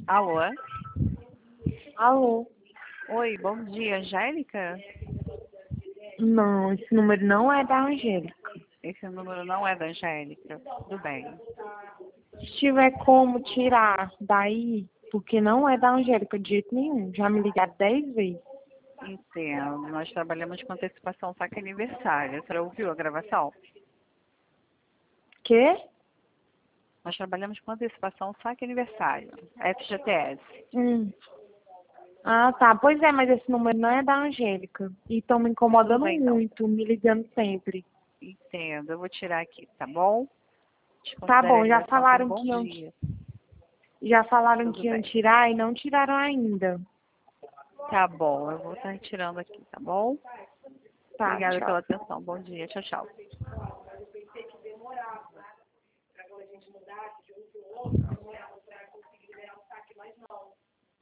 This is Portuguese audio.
Alô? Alô? Oi, bom dia, Angélica? Não, esse número não é da Angélica. Esse número não é da Angélica. Tudo bem. Se tiver como tirar daí, porque não é da Angélica de jeito nenhum. Já me ligaram 10 vezes. Entendo. Nós trabalhamos com antecipação saque aniversário. Você ouviu a gravação? Quê? Nós trabalhamos com antecipação saque aniversário. FGTS. Ah, tá. Pois é, mas esse número não é da Angélica. E estão me Tudo incomodando bem, então. muito, me ligando sempre. Entendo. Eu vou tirar aqui, tá bom? Tá Desconsiderei a bom, ligação por bom dia. já falaram Tudo que iam bem. tirar e não tiraram ainda. Tá bom, eu vou estar retirando aqui, tá bom? Tá, Obrigada tchau. pela atenção. Bom dia. Tchau, tchau.